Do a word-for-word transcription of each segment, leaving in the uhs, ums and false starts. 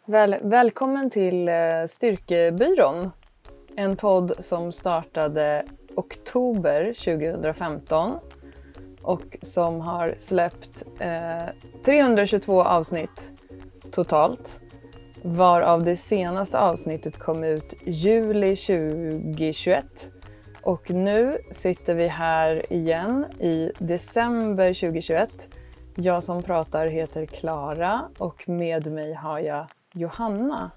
Väl, välkommen till eh, Styrkebyrån. En podd som startade oktober tjugohundrafemton och som har släppt eh, trehundratjugotvå avsnitt totalt. Varav det senaste avsnittet kom ut juli tjugohundratjugoett. Och nu sitter vi här igen i december tjugohundratjugoett. Jag som pratar heter Klara och med mig har jag Johanna.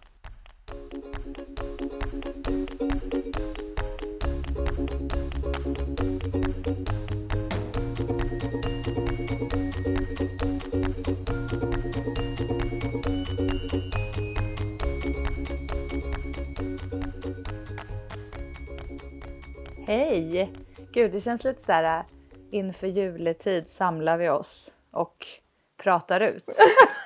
Hej! Gud, det känns lite så här, inför juletid samlar vi oss och pratar ut.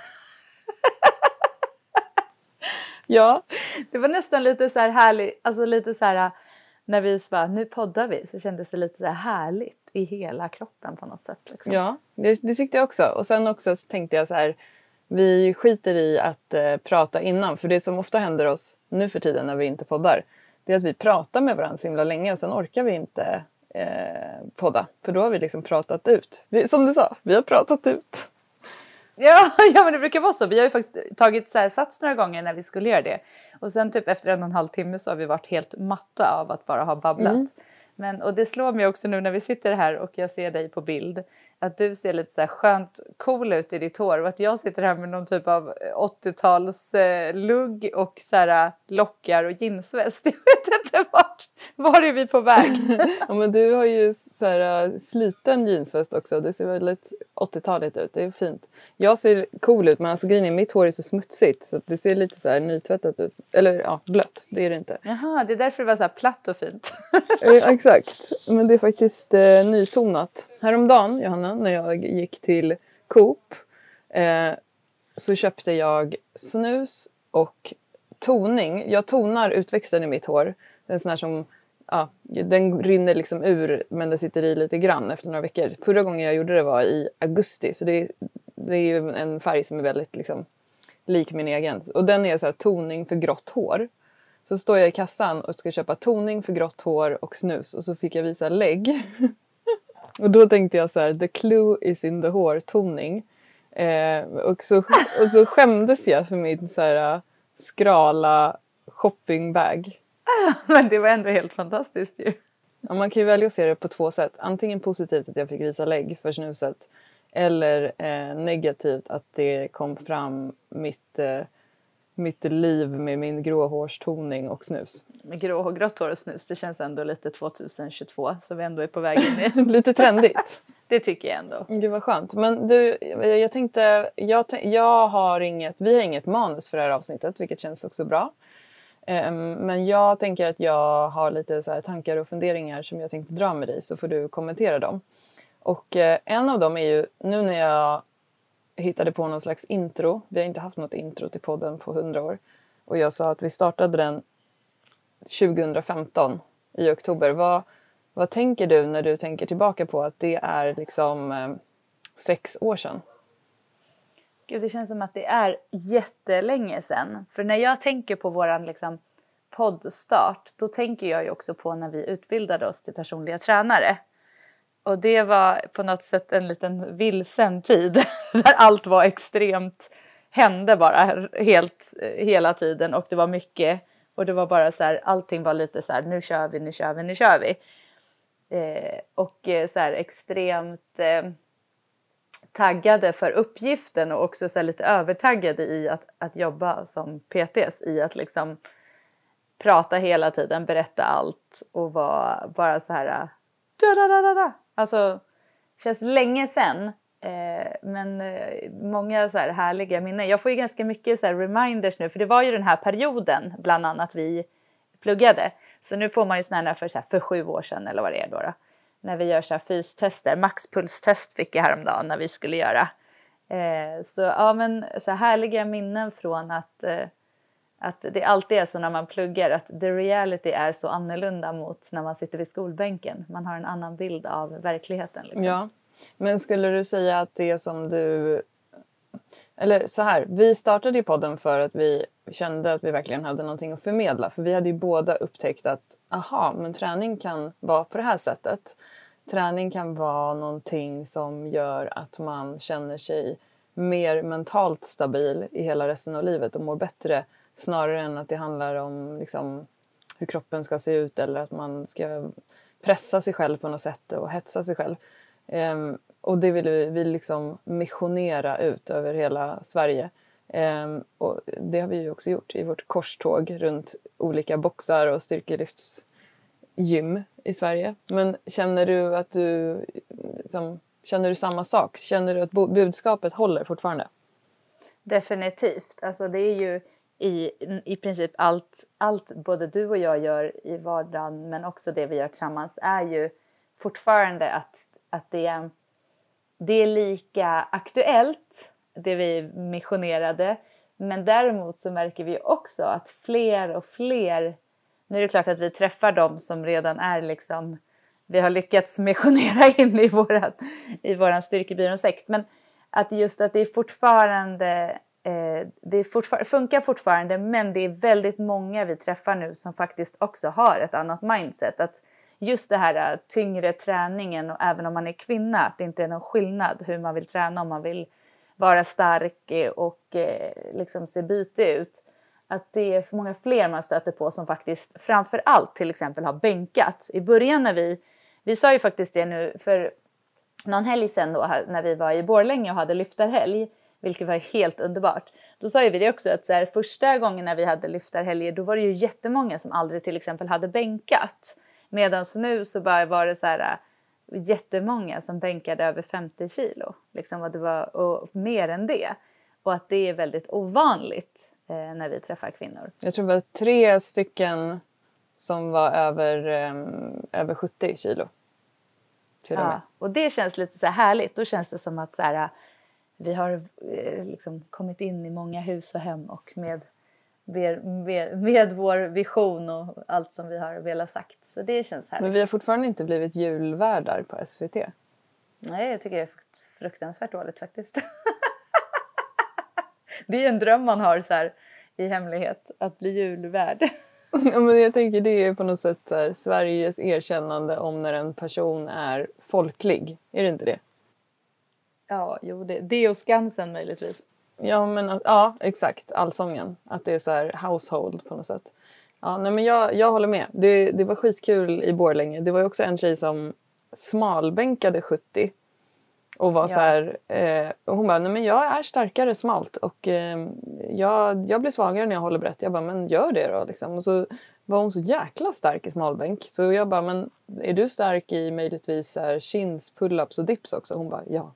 Ja. Det var nästan lite så här härligt, alltså lite så här, när vi bara, nu poddar vi, så kändes det lite så här härligt i hela kroppen på något sätt. Liksom. Ja, det, det tyckte jag också. Och sen också så tänkte jag så här, vi skiter i att eh, prata innan. För det som ofta händer oss nu för tiden när vi inte poddar, det är att vi pratar med varandra så himla länge och sen orkar vi inte eh, podda. För då har vi liksom pratat ut. Vi, som du sa, vi har pratat ut. Ja, ja, men det brukar vara så. Vi har ju faktiskt tagit så här sats några gånger när vi skulle göra det. Och sen typ efter en och en halv timme så har vi varit helt matta av att bara ha babblat. Mm. Men, och det slår mig också nu när vi sitter här och jag ser dig på bild. Att du ser lite så här skönt cool ut i ditt hår. Och att jag sitter här med någon typ av åttio-tals eh, lugg och så här lockar och jeansväst. Jag vet inte vart. Var är vi på väg? Ja, men du har ju så här sliten jeansväst också. Det ser väldigt åttiotaligt ut. Det är fint. Jag ser cool ut men alltså grejen är, mitt hår är så smutsigt. Så det ser lite så här nytvättat ut. Eller ja, blött. Det är det inte. Jaha, det är därför det var så här platt och fint. Ja, exakt. Men det är faktiskt eh, nytonat. Häromdagen, Johanna, när jag gick till Coop eh, så köpte jag snus och toning. Jag tonar utväxten i mitt hår. Den sån här som, ja, den rinner liksom ur men det sitter i lite grann efter några veckor. Förra gången jag gjorde det var i augusti. Så det, det är ju en färg som är väldigt liksom lik min egen. Och den är så här toning för grått hår. Så står jag i kassan och ska köpa toning för grått hår och snus. Och så fick jag visa lägg. Och då tänkte jag så här, the clue is in the hår, toning. Eh, och, så, och så skämdes jag för min så här skrala shoppingbag. Men det var ändå helt fantastiskt ju. Ja, man kan ju välja att se det på två sätt. Antingen positivt att jag fick visa lägg för snuset. Eller eh, negativt att det kom fram mitt... Eh, mitt liv med min gråhårstoning och snus. Med grå, grått hår och snus, det känns ändå lite tjugohundratjugotvå. Så vi ändå är på väg in i. Lite trendigt. Det tycker jag ändå. Gud vad skönt. Men du, jag tänkte, jag, jag har inget, vi har inget manus för det här avsnittet, vilket känns också bra. Um, men jag tänker att jag har lite så här tankar och funderingar som jag tänkte dra med dig, så får du kommentera dem. Och uh, en av dem är ju, nu när jag hittade på någon slags intro. Vi har inte haft något intro till podden på hundra år. Och jag sa att vi startade den tjugohundrafemton i oktober. Vad, vad tänker du när du tänker tillbaka på att det är liksom eh, sex år sedan? Gud, det känns som att det är jättelänge sedan. För när jag tänker på våran liksom, poddstart, då tänker jag ju också på när vi utbildade oss till personliga tränare. Och det var på något sätt en liten vilsen tid där allt var extremt, hände bara helt, hela tiden och det var mycket. Och det var bara så här, allting var lite så här, nu kör vi, nu kör vi, nu kör vi. Eh, och så här extremt eh, taggade för uppgiften och också så här lite övertaggade i att, att jobba som P T:s. I att liksom prata hela tiden, berätta allt och vara bara så här... Da, da, da, da, da. Alltså, det känns länge sedan. Eh, men eh, många så här härliga minnen. Jag får ju ganska mycket så här reminders nu. För det var ju den här perioden bland annat vi pluggade. Så nu får man ju sådana här för, så här, för sju år sedan eller vad det är då. då när vi gör så här fystester. Maxpulstest fick jag häromdagen när vi skulle göra. Eh, så ja, men så här härliga minnen från att... Eh, Att det alltid är så när man pluggar att the reality är så annorlunda mot när man sitter vid skolbänken. Man har en annan bild av verkligheten. Liksom. Ja, men skulle du säga att det som du... Eller så här, vi startade ju podden för att vi kände att vi verkligen hade någonting att förmedla. För vi hade ju båda upptäckt att aha, men träning kan vara på det här sättet. Träning kan vara någonting som gör att man känner sig mer mentalt stabil i hela resten av livet och mår bättre. Snarare än att det handlar om liksom, hur kroppen ska se ut eller att man ska pressa sig själv på något sätt och hetsa sig själv. Um, och det vill vi, vi liksom missionera ut över hela Sverige. Um, och det har vi ju också gjort i vårt korståg runt olika boxar och styrkelyftsgym i Sverige. Men känner du att du liksom, känner du samma sak? Känner du att budskapet håller fortfarande? Definitivt. Alltså det är ju i, i princip allt, allt både du och jag gör i vardagen men också det vi gör tillsammans är ju fortfarande att, att det, det är lika aktuellt, det vi missionerade. Men däremot så märker vi också att fler och fler, nu är det klart att vi träffar dem som redan är liksom, vi har lyckats missionera in i våran, i våran styrkebyrån-sekt. Men att just att det är fortfarande, eh, det är fortfar- funkar fortfarande, men det är väldigt många vi träffar nu som faktiskt också har ett annat mindset. Att just det här tyngre träningen, och även om man är kvinna, att det inte är någon skillnad hur man vill träna, om man vill vara stark och eh, liksom se bytig ut. Att det är många fler man stöter på som faktiskt framför allt till exempel har bänkat. I början när vi, vi sa ju faktiskt det nu för någon helg sedan då, när vi var i Borlänge och hade lyftarhelg, vilket var helt underbart. Då sa ju vi det också att så här, första gången när vi hade lyftarhelger, då var det ju jättemånga som aldrig till exempel hade bänkat. Medan nu så bara var det så här jättemånga som bänkade över femtio kilo. Liksom, och det var och mer än det. Och att det är väldigt ovanligt eh, när vi träffar kvinnor. Jag tror det var tre stycken som var över, eh, över sjuttio kilo. Till och med. Ja, och det känns lite så här härligt. Då känns det som att så här, vi har eh, liksom kommit in i många hus och hem. Och med, med, med, med vår vision och allt som vi har velat sagt. Så det känns härligt. Men vi har fortfarande inte blivit julvärdar på S V T. Nej, jag tycker det är fruktansvärt dåligt faktiskt. Det är en dröm man har så här, i hemlighet, att bli julvärd. Ja, men jag tänker det är på något sätt så här, Sveriges erkännande om när en person är folklig. Är det inte det? Ja, jo, det, det och Skansen möjligtvis. Ja, men ja, exakt. Allsången. Att det är så här household på något sätt. Ja, nej, men jag, jag håller med. Det, det var skitkul i Borlänge. Det var ju också en tjej som smalbänkade sjuttio. Och var ja. så här, eh, och hon bara, nej men jag är starkare smalt och eh, jag, jag blir svagare när jag håller brett. Jag bara, men gör det då liksom. Och så var hon så jäkla stark i smalbänk. Så jag bara, men är du stark i möjligtvis så här, chins, pull-ups och dips också? Hon bara, ja.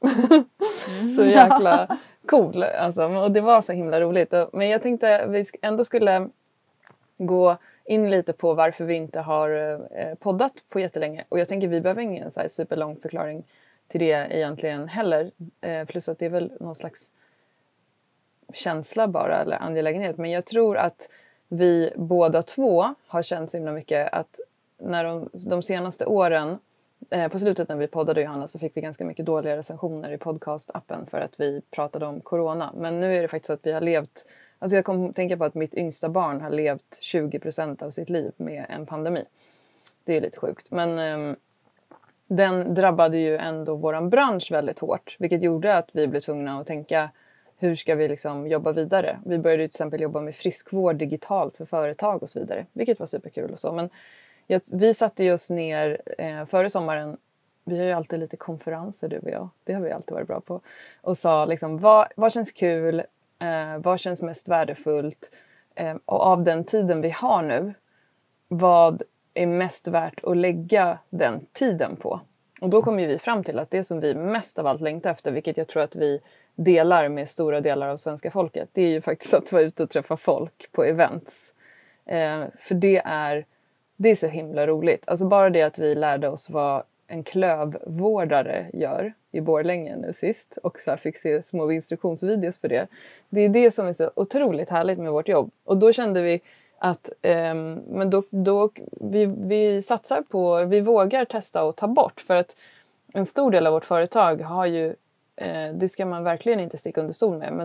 Så jäkla cool. Alltså. Och det var så himla roligt. Men jag tänkte att vi ändå skulle gå in lite på varför vi inte har eh, poddat på jättelänge. Och jag tänker vi behöver ingen så här superlång förklaring till det egentligen heller. Eh, plus att det är väl någon slags känsla bara eller angelägenhet. Men jag tror att vi båda två har känt så himla mycket att när de, de senaste åren, eh, på slutet när vi poddade Johanna, så fick vi ganska mycket dåliga recensioner i podcastappen för att vi pratade om corona. Men nu är det faktiskt så att vi har levt, alltså jag kommer tänka på att mitt yngsta barn har levt tjugo procent av sitt liv med en pandemi. Det är lite sjukt. Men eh, den drabbade ju ändå våran bransch väldigt hårt. Vilket gjorde att vi blev tvungna att tänka, hur ska vi liksom jobba vidare? Vi började till exempel jobba med friskvård digitalt för företag och så vidare. Vilket var superkul och så. Men ja, vi satte ju oss ner eh, före sommaren. Vi har ju alltid lite konferenser, du och jag. Det har vi alltid varit bra på. Och sa liksom, vad, vad känns kul? Eh, vad känns mest värdefullt? Eh, och av den tiden vi har nu, vad är mest värt att lägga den tiden på? Och då kommer vi fram till att det som vi mest av allt längtar efter, vilket jag tror att vi delar med stora delar av svenska folket, det är ju faktiskt att vara ute och träffa folk på events. Eh, för det är, det är så himla roligt. Alltså bara det att vi lärde oss vad en klövvårdare gör i Borlänge nu sist, och så här fick se små instruktionsvideos på det. Det är det som är så otroligt härligt med vårt jobb. Och då kände vi att eh, men då, då, vi, vi satsar på, vi vågar testa och ta bort. För att en stor del av vårt företag har ju, eh, det ska man verkligen inte sticka under stol med, men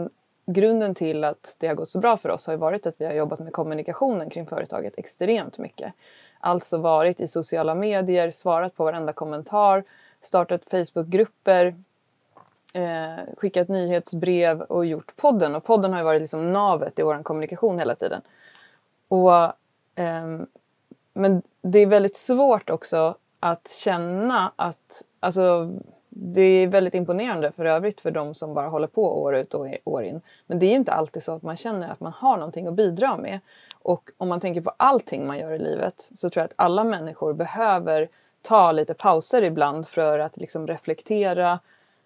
grunden till att det har gått så bra för oss har ju varit att vi har jobbat med kommunikationen kring företaget extremt mycket. Alltså varit i sociala medier, svarat på varenda kommentar, startat Facebookgrupper, eh, skickat nyhetsbrev och gjort podden. Och podden har ju varit liksom navet i vår kommunikation hela tiden. Och, eh, men det är väldigt svårt också att känna att, alltså det är väldigt imponerande för övrigt för de som bara håller på år ut och år in. Men det är inte alltid så att man känner att man har någonting att bidra med. Och om man tänker på allting man gör i livet så tror jag att alla människor behöver ta lite pauser ibland för att liksom reflektera,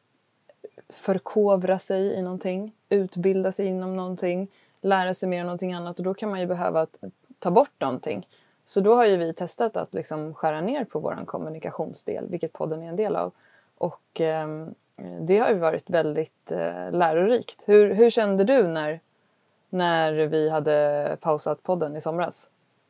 förkovra sig i någonting, utbilda sig inom någonting, lära sig mer om någonting annat. Och då kan man ju behöva ta bort någonting. Så då har ju vi testat att liksom skära ner på vår kommunikationsdel, vilket podden är en del av. Och eh, det har ju varit väldigt eh, lärorikt. Hur, hur kände du när, när vi hade pausat podden i somras?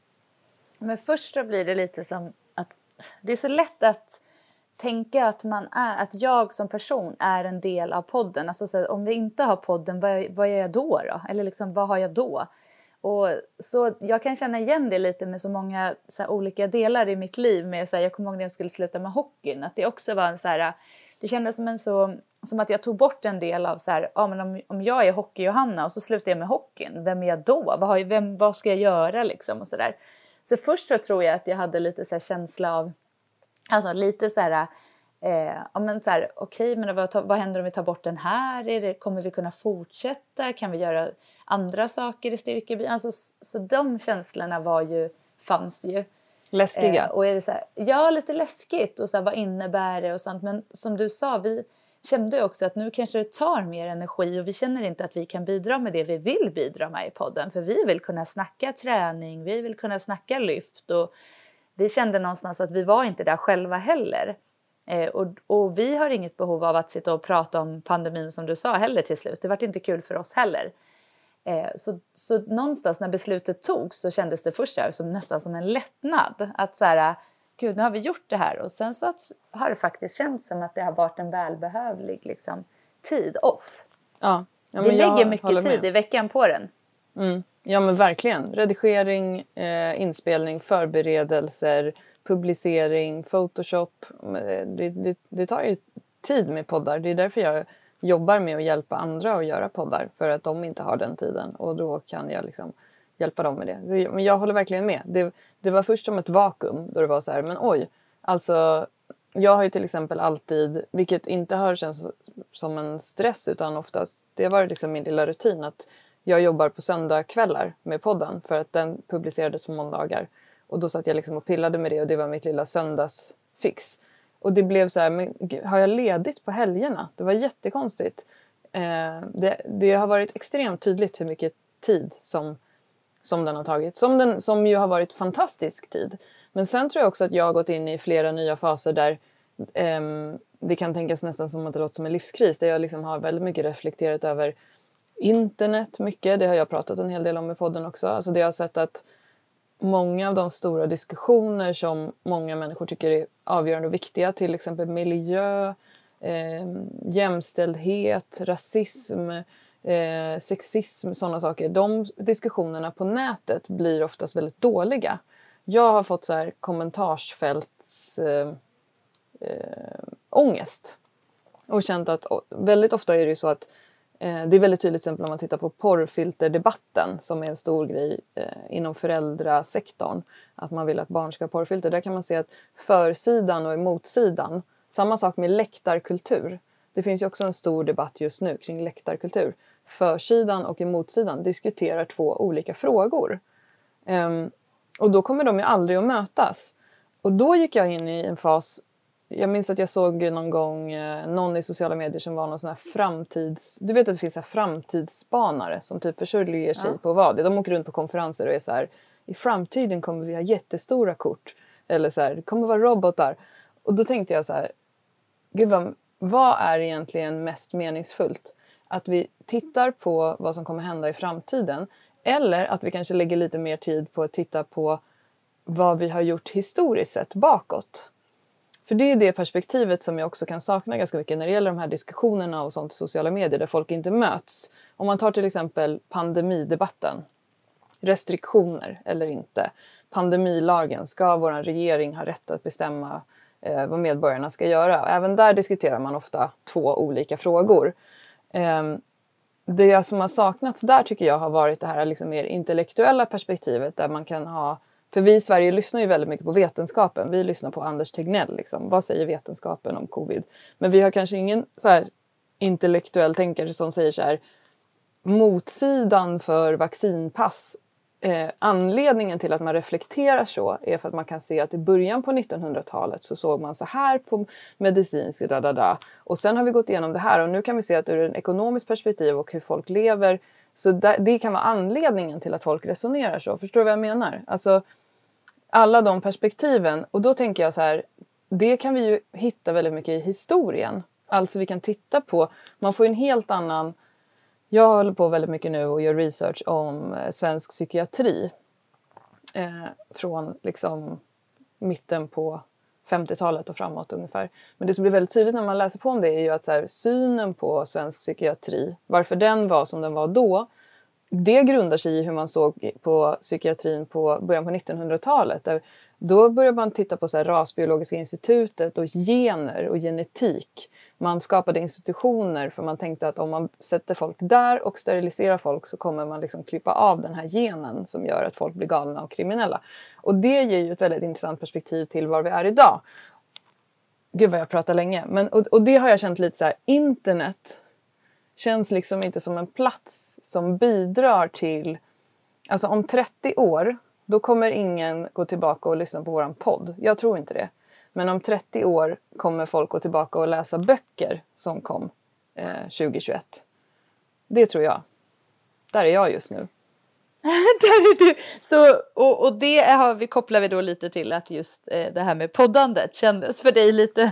Men först då blir det lite som att det är så lätt att tänka att, man är, att jag som person är en del av podden. Alltså så om vi inte har podden, vad, vad gör jag då då? Eller liksom, vad har jag då? Och så jag kan känna igen det lite med så många så här, olika delar i mitt liv. Med, så här, jag kommer ihåg när jag skulle sluta med hockeyn. Att det också var en så här, det kändes som, en så, som att jag tog bort en del av så här, ja, men om, om jag är hockey-Johanna och så slutar jag med hockeyn. Vem är jag då? Vad, har jag, vem, vad ska jag göra liksom? Och så där. Så först så tror jag att jag hade lite så här känsla av, alltså lite så här, eh, ja men så här, okej, men vad, vad händer om vi tar bort den här? Är det, kommer vi kunna fortsätta? Kan vi göra andra saker i styrkebyrån? Alltså, så de känslorna var ju, fanns ju. Läskiga. Eh, och är det så här, ja, lite läskigt och så här, vad innebär det och sånt. Men som du sa, vi kände också att nu kanske det tar mer energi och vi känner inte att vi kan bidra med det vi vill bidra med i podden. För vi vill kunna snacka träning, vi vill kunna snacka lyft och vi kände någonstans att vi var inte där själva heller. Eh, och, och vi har inget behov av att sitta och prata om pandemin som du sa heller till slut. Det var inte kul för oss heller. Eh, så, så någonstans när beslutet togs så kändes det först här som, nästan som en lättnad. Att så här, gud, nu har vi gjort det här. Och sen så att, har det faktiskt känts som att det har varit en välbehövlig liksom, tid off. Ja, ja, vi lägger jag mycket tid i veckan på den. Mm. Ja men verkligen. Redigering, eh, inspelning, förberedelser, publicering, Photoshop. Det, det, det tar ju tid med poddar. Det är därför jag jobbar med att hjälpa andra att göra poddar. För att de inte har den tiden. Och då kan jag liksom hjälpa dem med det. Men jag håller verkligen med. Det, det var först som ett vakuum. Då det var så här, men oj. Alltså, jag har ju till exempel alltid, vilket inte har känts som en stress. Utan oftast, det har varit liksom min lilla rutin att jag jobbar på söndagskvällar med podden. För att den publicerades på måndagar. Och då satt jag liksom och pillade med det. Och det var mitt lilla söndagsfix. Och det blev så här, men har jag ledigt på helgerna? Det var jättekonstigt. Eh, det, det har varit extremt tydligt hur mycket tid som, som den har tagit. Som, den, som ju har varit fantastisk tid. Men sen tror jag också att jag har gått in i flera nya faser där eh, det kan tänkas nästan som att det låter som en livskris. Där jag liksom har väldigt mycket reflekterat över internet mycket. Det har jag pratat en hel del om i podden också. Alltså det har sett att många av de stora diskussioner som många människor tycker är avgörande och viktiga, till exempel miljö, eh, jämställdhet, rasism, eh, sexism, sådana saker. De diskussionerna på nätet blir oftast väldigt dåliga. Jag har fått så här kommentarsfälts eh, eh, ångest och känt att väldigt ofta är det ju så att det är väldigt tydligt till exempel om man tittar på porrfilterdebatten som är en stor grej eh, inom föräldrasektorn. Att man vill att barn ska ha porrfilter. Där kan man se att försidan och motsidan, samma sak med läktarkultur. Det finns ju också en stor debatt just nu kring läktarkultur. Försidan och motsidan diskuterar två olika frågor. Um, och då kommer de ju aldrig att mötas. Och då gick jag in i en fas. Jag minns att jag såg någon gång eh, någon i sociala medier som var någon sån här framtids... Du vet att det finns så här framtidsspanare som typ försörjer sig ja. på vad. De åker runt på konferenser och är så här, i framtiden kommer vi ha jättestora kort. Eller så här, det kommer vara robotar. Och då tänkte jag så här, gud vad, vad är egentligen mest meningsfullt? Att vi tittar på vad som kommer hända i framtiden. Eller att vi kanske lägger lite mer tid på att titta på vad vi har gjort historiskt sett bakåt. För det är det perspektivet som jag också kan sakna ganska mycket när det gäller de här diskussionerna och sånt i sociala medier där folk inte möts. Om man tar till exempel pandemidebatten. Restriktioner eller inte. Pandemilagen. Ska vår regering ha rätt att bestämma eh, vad medborgarna ska göra? Även där diskuterar man ofta två olika frågor. Eh, det som har saknats där tycker jag har varit det här liksom mer intellektuella perspektivet där man kan ha. För vi i Sverige lyssnar ju väldigt mycket på vetenskapen. Vi lyssnar på Anders Tegnell. Liksom. Vad säger vetenskapen om covid? Men vi har kanske ingen så här intellektuell tänkare som säger så här. Motsidan för vaccinpass. Eh, anledningen till att man reflekterar så är för att man kan se att i början på nittonhundratalet så såg man så här på medicinsk dadada. Och sen har vi gått igenom det här och nu kan vi se att ur en ekonomisk perspektiv och hur folk lever. Så där, det kan vara anledningen till att folk resonerar så. Förstår du vad jag menar? Alltså alla de perspektiven. Och då tänker jag så här, det kan vi ju hitta väldigt mycket i historien. Alltså vi kan titta på, man får en helt annan, jag håller på väldigt mycket nu och gör research om eh, svensk psykiatri. Eh, från liksom mitten på femtiotalet och framåt ungefär. Men det som blir väldigt tydligt när man läser på om det är ju att så här, synen på svensk psykiatri, varför den var som den var då, det grundar sig i hur man såg på psykiatrin på början på nittonhundratalet. Där, då började man titta på så här, rasbiologiska institutet och gener och genetik. Man skapade institutioner för man tänkte att om man sätter folk där och steriliserar folk så kommer man liksom klippa av den här genen som gör att folk blir galna och kriminella. Och det ger ju ett väldigt intressant perspektiv till var vi är idag. Gud vad jag pratar länge. Men, och, och det har jag känt lite så här, internet känns liksom inte som en plats som bidrar till, alltså om trettio år, då kommer ingen gå tillbaka och lyssna på våran podd. Jag tror inte det. Men om trettio år kommer folk gå tillbaka och läsa böcker som kom eh, tjugohundratjugoett. Det tror jag. Där är jag just nu. Där är du. Så, och, och det har vi, kopplar vi då lite till att just eh, det här med poddandet kändes för dig lite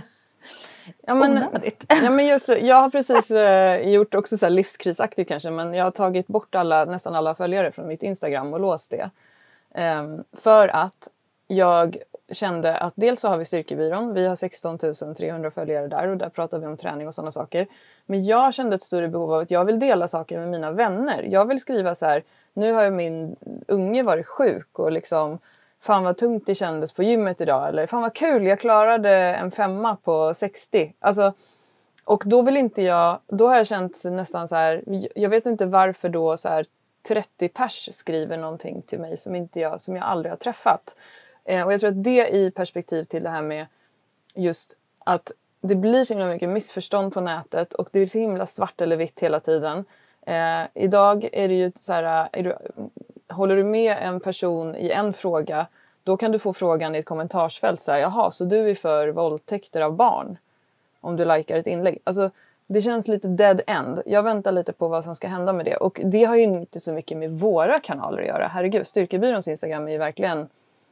ja, men, onödigt. Ja, men just, jag har precis eh, gjort också så här livskrisaktigt kanske, men jag har tagit bort alla, nästan alla följare från mitt Instagram och låst det. Eh, för att jag kände att dels så har vi Styrkebyrån, vi har sexton tusen trehundra följare där och där pratar vi om träning och sådana saker. Men jag kände ett större behov av att jag vill dela saker med mina vänner. Jag vill skriva så här, nu har ju min unge varit sjuk och liksom, fan vad tungt det kändes på gymmet idag. Eller fan vad kul, jag klarade en femma på sextio. Alltså, och då vill inte jag, då har jag känt nästan så här, jag vet inte varför då så här trettio pers skriver någonting till mig som, inte jag, som jag aldrig har träffat. Eh, och jag tror att det i perspektiv till det här med just att det blir så himla mycket missförstånd på nätet och det är så himla svart eller vitt hela tiden. Eh, idag är det ju så här, är du, håller du med en person i en fråga, då kan du få frågan i ett kommentarsfält så här, jaha, så du är för våldtäkter av barn om du likar ett inlägg. Alltså det känns lite dead end. Jag väntar lite på vad som ska hända med det. Och det har ju inte så mycket med våra kanaler att göra. Herregud, Styrkebyråns Instagram är ju verkligen,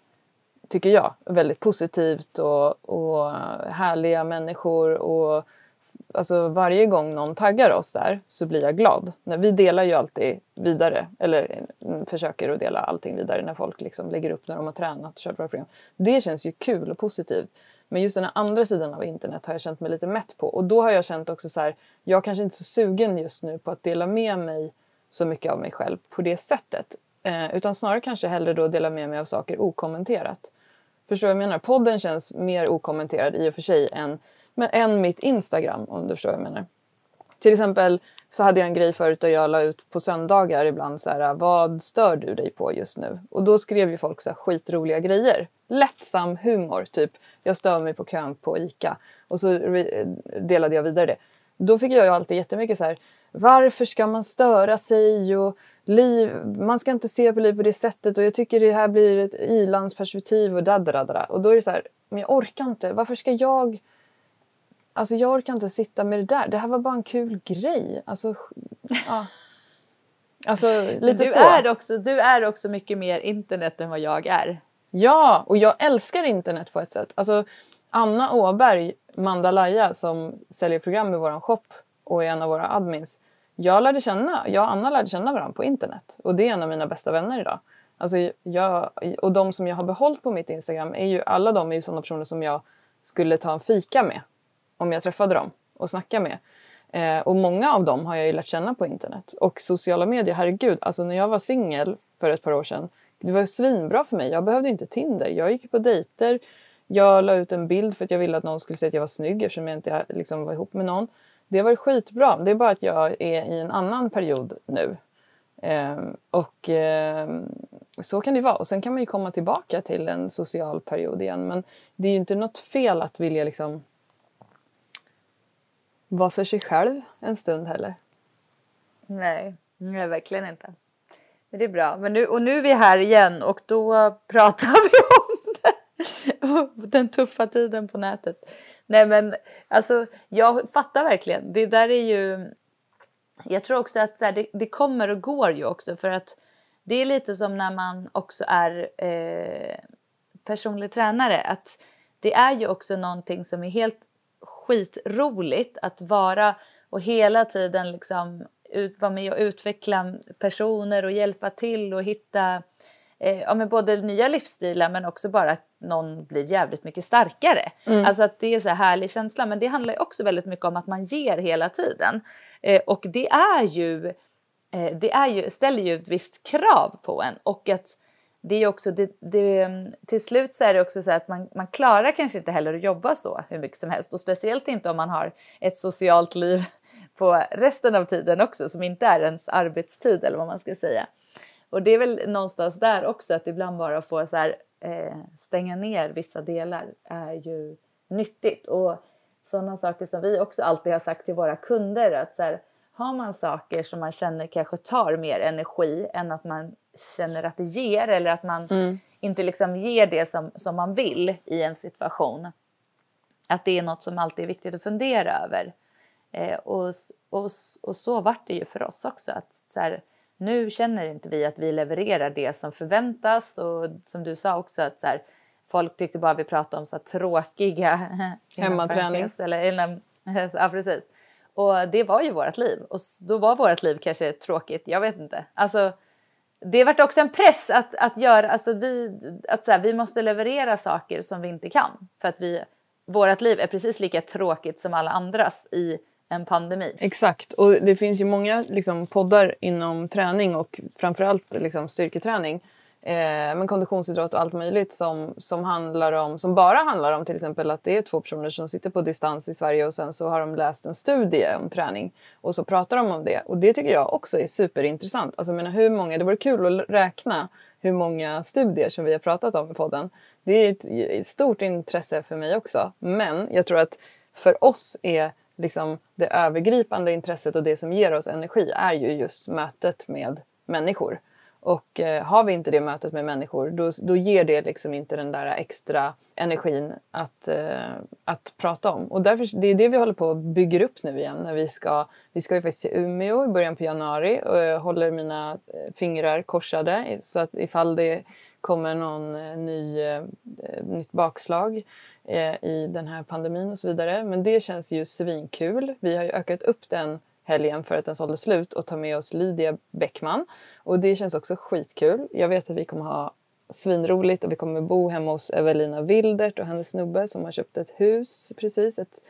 tycker jag, väldigt positivt och, och härliga människor. Och alltså varje gång någon taggar oss där så blir jag glad. Vi delar ju alltid vidare, eller försöker att dela allting vidare när folk liksom lägger upp när de har tränat och kört våra program. Det känns ju kul och positivt. Men just den här andra sidan av internet har jag känt mig lite mätt på. Och då har jag känt också så här, jag kanske inte är så sugen just nu på att dela med mig så mycket av mig själv på det sättet. Eh, utan snarare kanske hellre då dela med mig av saker okommenterat. Förstår du vad jag menar? Podden känns mer okommenterad i och för sig än, men, än mitt Instagram, om du förstår vad jag menar. Till exempel så hade jag en grej förut och jag la ut på söndagar ibland så här, vad stör du dig på just nu? Och då skrev ju folk så här skitroliga grejer. Lättsam humor, typ jag stör mig på kön på Ica. Och så delade jag vidare det. Då fick jag ju alltid jättemycket så här, varför ska man störa sig och liv, man ska inte se på liv på det sättet och jag tycker det här blir ett ilandsperspektiv och dadradadra. Och då är det så här, men jag orkar inte, varför ska jag, alltså jag orkar inte sitta med det där, det här var bara en kul grej. Alltså, ja. Alltså lite du så. Är också, du är också mycket mer internet än vad jag är. Ja, och jag älskar internet på ett sätt. Alltså Anna Åberg, Mandalaya som säljer program i våran shop och är en av våra admins. Jag lärde känna, jag och Anna lärde känna varandra på internet. Och det är en av mina bästa vänner idag. Alltså jag, och de som jag har behållit på mitt Instagram är ju, alla de är ju sådana personer som jag skulle ta en fika med om jag träffade dem och snacka med. Eh, och många av dem har jag ju lärt känna på internet. Och sociala medier, herregud, alltså när jag var singel för ett par år sedan, det var svinbra för mig. Jag behövde inte Tinder. Jag gick på dejter. Jag la ut en bild för att jag ville att någon skulle se att jag var snygg eftersom jag inte liksom var ihop med någon. Det var skitbra. Det är bara att jag är i en annan period nu. Eh, och eh, så kan det vara. Och sen kan man ju komma tillbaka till en social period igen. Men det är ju inte något fel att vilja liksom vara för sig själv en stund heller. Nej, nej, verkligen inte. Men det är bra. Men nu, och nu är vi här igen och då pratar vi om det. Den tuffa tiden på nätet. Nej men alltså jag fattar verkligen. Det där är ju... Jag tror också att så här, det, det kommer och går ju också. För att det är lite som när man också är eh, personlig tränare. Att det är ju också någonting som är helt skitroligt att vara och hela tiden liksom ut, vara med och utveckla personer och hjälpa till och hitta eh, ja, men både nya livsstilar men också bara att någon blir jävligt mycket starkare. Mm. Alltså att det är så här härlig känsla, men det handlar ju också väldigt mycket om att man ger hela tiden. Eh, och det är ju eh, det är ju, ställer ju ett visst krav på en och att det är också, det, det, till slut så är det också så att man, man klarar kanske inte heller att jobba så hur mycket som helst. Och speciellt inte om man har ett socialt liv på resten av tiden också som inte är ens arbetstid eller vad man ska säga. Och det är väl någonstans där också att ibland bara få så här, eh, stänga ner vissa delar är ju nyttigt. Och sådana saker som vi också alltid har sagt till våra kunder att så här, har man saker som man känner kanske tar mer energi än att man känner att det ger eller att man mm. inte liksom ger det som, som man vill i en situation. Att det är något som alltid är viktigt att fundera över. Eh, och, och, och så vart det ju för oss också. Att så här, nu känner inte vi att vi levererar det som förväntas. Och som du sa också att så här, folk tyckte bara vi pratade om så här, tråkiga hemmaträning. Eller, ja, precis. Och det var ju vårt liv. Och då var vårt liv kanske tråkigt. Jag vet inte. Alltså, det vart också en press att, att göra. Alltså vi, att så här, vi måste leverera saker som vi inte kan. För att vi, vårt liv är precis lika tråkigt som alla andras i en pandemi. Exakt. Och det finns ju många liksom, poddar inom träning och framförallt liksom, styrketräning. Eh, men konditionsidrott och allt möjligt som, som handlar om, som bara handlar om till exempel att det är två personer som sitter på distans i Sverige och sen så har de läst en studie om träning och så pratar de om det och det tycker jag också är superintressant. Alltså jag menar hur många, det vore kul att räkna hur många studier som vi har pratat om i podden. Det är ett, ett stort intresse för mig också, men jag tror att för oss är liksom det övergripande intresset och det som ger oss energi är ju just mötet med människor. Och eh, har vi inte det mötet med människor då, då ger det liksom inte den där extra energin att, eh, att prata om. Och därför det är det vi håller på att bygga upp nu igen. När vi ska, vi ska ju faktiskt till Umeå i början på januari och jag håller mina fingrar korsade så att ifall det kommer någon eh, ny, eh, nytt bakslag eh, i den här pandemin och så vidare. Men det känns ju svinkul. Vi har ju ökat upp den helgen för att den sålde slut och ta med oss Lydia Bäckman. Och det känns också skitkul. Jag vet att vi kommer ha svinroligt och vi kommer bo hemma hos Evelina Wildert och hennes snubbe som har köpt ett hus precis. Ett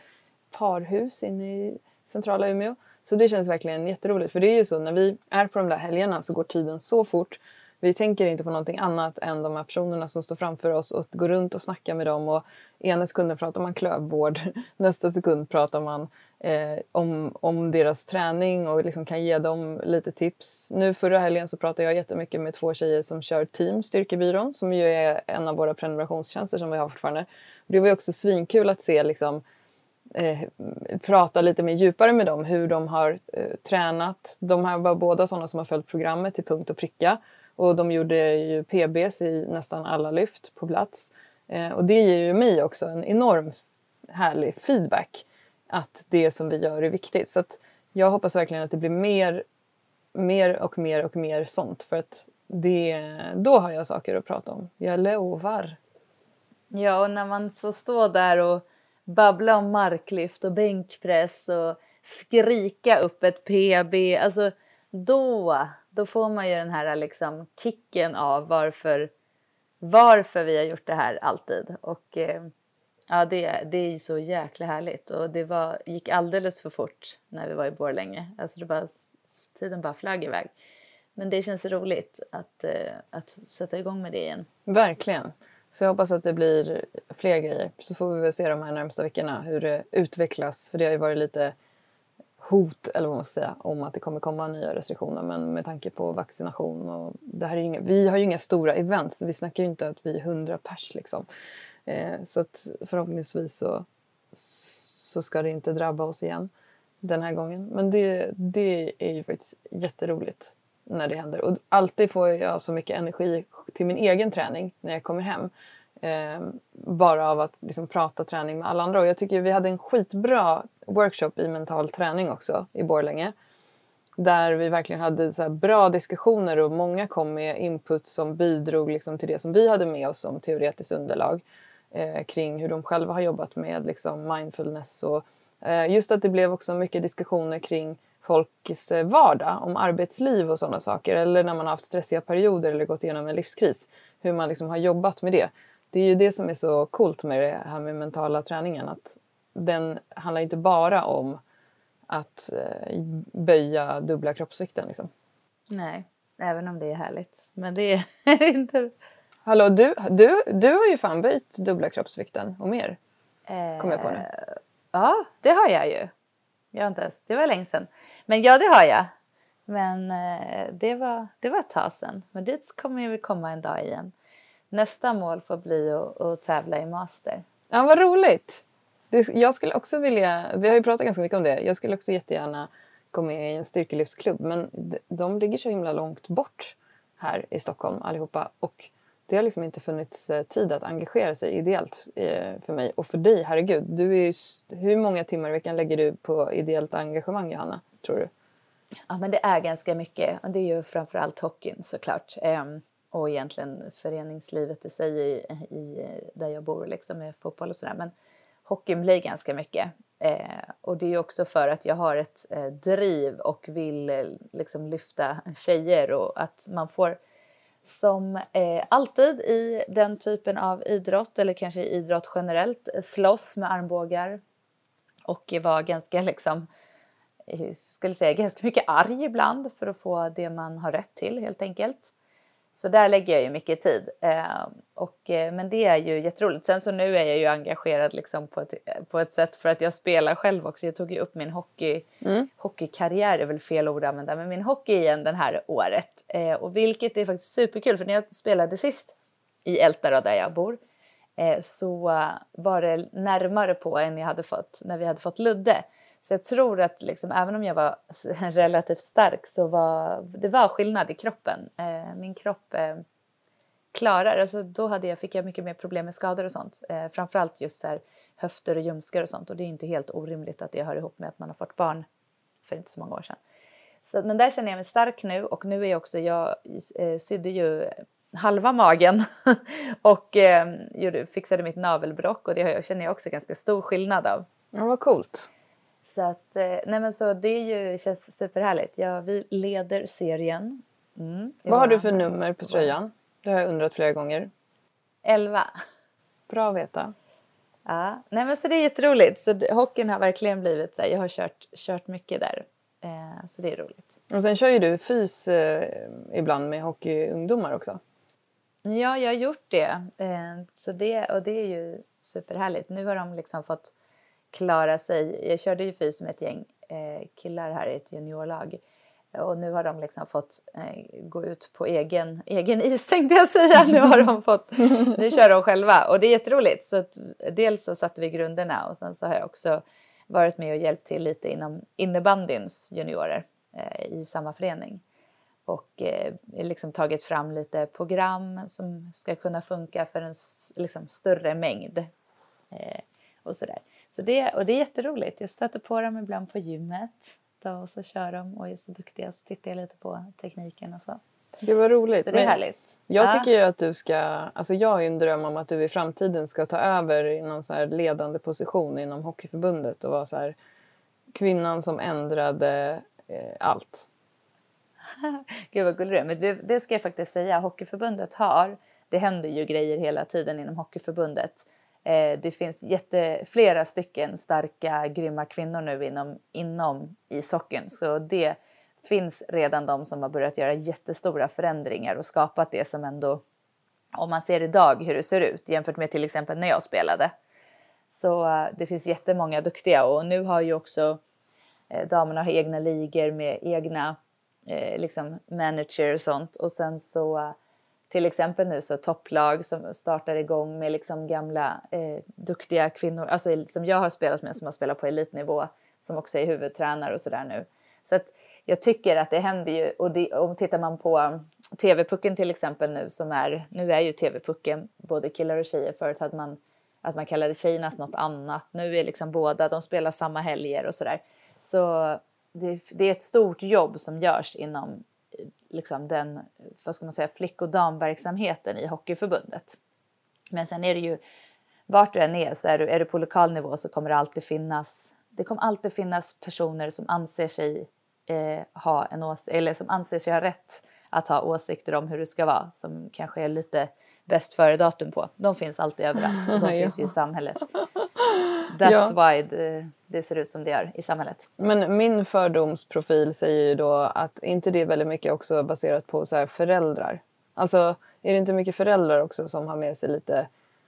parhus inne i centrala Umeå. Så det känns verkligen jätteroligt. För det är ju så när vi är på de där helgerna så går tiden så fort. Vi tänker inte på någonting annat än de här personerna som står framför oss och går runt och snackar med dem. Och ena sekunden pratar man klövvård, nästa sekund pratar man eh, om, om deras träning och liksom kan ge dem lite tips. Nu förra helgen så pratade jag jättemycket med två tjejer som kör Team Styrkebyrån som ju är en av våra prenumerationstjänster som vi har fortfarande. Det var ju också svinkul att se liksom Eh, prata lite mer djupare med dem hur de har eh, tränat. De här var båda sådana som har följt programmet till punkt och pricka och de gjorde ju P Bs i nästan alla lyft på plats eh, och det ger ju mig också en enorm härlig feedback att det som vi gör är viktigt. Så att jag hoppas verkligen att det blir mer, mer och mer och mer sånt för att det, då har jag saker att prata om. Jag lovar. Ja, och när man får stå där och babbla om marklyft och bänkpress och skrika upp ett P B. Alltså då, då får man ju den här liksom kicken av varför, varför vi har gjort det här alltid. Och eh, Ja, det, det är så jäkla härligt. Och det var, gick alldeles för fort när vi var i Borlänge. Alltså det bara, tiden bara flög iväg. Men det känns roligt att, att sätta igång med det igen. Verkligen. Så jag hoppas att det blir fler grejer. Så får vi väl se de här närmsta veckorna hur det utvecklas. För det har ju varit lite hot, eller vad man ska säga, om att det kommer komma nya restriktioner. Men med tanke på vaccination och det här är ju inga, vi har ju inga stora events. Vi snackar ju inte att vi är hundra pers liksom. Eh, så att förhoppningsvis så, så ska det inte drabba oss igen den här gången. Men det, det är ju faktiskt jätteroligt när det händer. Och alltid får jag så mycket energi till min egen träning när jag kommer hem. Eh, bara av att liksom prata träning med alla andra. Och jag tycker vi hade en skitbra workshop i mental träning också i Borlänge. Där vi verkligen hade så här bra diskussioner och många kom med input som bidrog liksom till det som vi hade med oss som teoretiskt underlag. Eh, kring hur de själva har jobbat med liksom mindfulness. Och, eh, just att det blev också mycket diskussioner kring folks vardag, om arbetsliv och sådana saker. Eller när man har haft stressiga perioder eller gått igenom en livskris. Hur man liksom har jobbat med det. Det är ju det som är så coolt med det här med mentala träningen. Att den handlar inte bara om att eh, böja dubbla kroppsvikten. Liksom. Nej, även om det är härligt. Men det är inte... Hallå, du, du, du har ju fan böjt dubbla kroppsvikten och mer. Eh, Kommer jag på nu. Ja, det har jag ju. Jag har inte ens, det var länge sedan. Men ja, det har jag. Men eh, det, var, det var ett tag sedan. Men dit kommer jag väl komma en dag igen. Nästa mål får bli att, att tävla i master. Ja, vad roligt. Det, jag skulle också vilja, vi har ju pratat ganska mycket om det. Jag skulle också jättegärna gå med i en styrkelyftsklubb. Men de, de ligger så himla långt bort här i Stockholm allihopa. Och det har liksom inte funnits tid att engagera sig ideellt för mig. Och för dig, herregud. Du är ju, hur många timmar i veckan lägger du på ideellt engagemang, Johanna, tror du? Ja, men det är ganska mycket. Och det är ju framförallt hockeyn såklart. Ehm, och egentligen föreningslivet i sig i, i, där jag bor liksom, med fotboll och sådär. Men hockeyn blir ganska mycket. Eh, och det är också för att jag har ett eh, driv och vill eh, liksom lyfta tjejer. Och att man får... Som eh, alltid i den typen av idrott, eller kanske idrott generellt, slåss med armbågar och var ganska liksom, skulle säga ganska mycket arg ibland för att få det man har rätt till helt enkelt. Så där lägger jag ju mycket tid. Eh, och, eh, men det är ju jätteroligt. Sen så nu är jag ju engagerad liksom på, ett, på ett sätt för att jag spelar själv också. Jag tog ju upp min hockey, mm. hockeykarriär, är väl fel ord att använda, men min hockey igen den här året. Eh, och vilket är faktiskt superkul, för när jag spelade sist i Älta där jag bor, eh, så var det närmare på än jag hade fått när vi hade fått Ludde. Så jag tror att liksom, även om jag var relativt stark så var det var skillnad i kroppen. Eh, min kropp eh, klarar, alltså då hade jag, fick jag mycket mer problem med skador och sånt. Eh, framförallt just så här, höfter och ljumskar och sånt. Och det är inte helt orimligt att det hör ihop med att man har fått barn för inte så många år sedan. Så, men där känner jag mig stark nu. Och nu är jag också, jag eh, sydde ju halva magen och eh, gjorde, fixade mitt navelbrock. Och det har jag, känner jag också ganska stor skillnad av. Ja, vad coolt. Så att, nej men så det är ju, känns superhärligt. Ja, vi leder serien. Mm, Vad har du för nummer på tröjan? Det har jag undrat flera gånger. elva. Bra att veta. Ja, nej men så det är jätteroligt. Så det, hockeyn har verkligen blivit så här, jag har kört, kört mycket där. Eh, så det är roligt. Och sen kör ju du fys eh, ibland med hockeyungdomar också. Ja, jag har gjort det. Eh, så det. Och det är ju superhärligt. Nu har de liksom fått klara sig. Jag körde ju fys med ett gäng eh, killar här i ett juniorlag. Och nu har de liksom fått eh, gå ut på egen, egen is, tänkte jag säga. Nu har de fått, nu kör de själva. Och det är jätteroligt. Så att, dels så satte vi grunderna. Och sen så har jag också varit med och hjälpt till lite inom innebandyns juniorer eh, i samma förening. Och eh, liksom tagit fram lite program som ska kunna funka för en liksom, större mängd. Eh, och sådär. Så det, och det är jätteroligt. Jag stöter på dem ibland på gymmet. Då, och så kör de och är så duktiga. Så tittar jag lite på tekniken och så. Det var roligt. Så det är men härligt. Jag ja. tycker ju att du ska... Alltså jag har ju en dröm om att du i framtiden ska ta över i någon så här ledande position inom Hockeyförbundet. Och vara så här kvinnan som ändrade eh, allt. Gud vad gullig du är. Men det, det ska jag faktiskt säga. Hockeyförbundet har... Det händer ju grejer hela tiden inom Hockeyförbundet. Eh, det finns jätte, flera stycken starka, grymma kvinnor nu inom, inom ishockeyn. Så det finns redan de som har börjat göra jättestora förändringar och skapat det som ändå, om man ser idag hur det ser ut jämfört med till exempel när jag spelade. Så uh, det finns jättemånga duktiga, och nu har ju också eh, damerna har egna ligor med egna eh, liksom manager och sånt. Och sen så uh, till exempel nu så topplag som startar igång med liksom gamla eh, duktiga kvinnor, alltså som jag har spelat med, som har spelat på elitnivå, som också är huvudtränare och sådär nu. Så att jag tycker att det händer ju, och det, om tittar man på T V-pucken till exempel nu, som är, nu är ju T V-pucken både killar och tjejer. Förut hade man, att man kallade tjejernas något annat. Nu är liksom båda, de spelar samma helger och sådär. Så det, det är ett stort jobb som görs inom liksom den, vad ska man säga, flick- och damverksamheten i Hockeyförbundet. Men sen är det ju, vart du än är, så är du, är du på lokal nivå, så kommer det alltid finnas, det kommer alltid finnas personer som anser sig eh, ha en ås- eller som anser sig ha rätt att ha åsikter om hur det ska vara, som kanske är lite bäst före datum på. De finns alltid överallt, och de finns ju i samhället. That's ja. why det, det ser ut som det gör i samhället. Men min fördomsprofil säger ju då att inte det är väldigt mycket också baserat på så här föräldrar. Alltså är det inte mycket föräldrar också som har med sig lite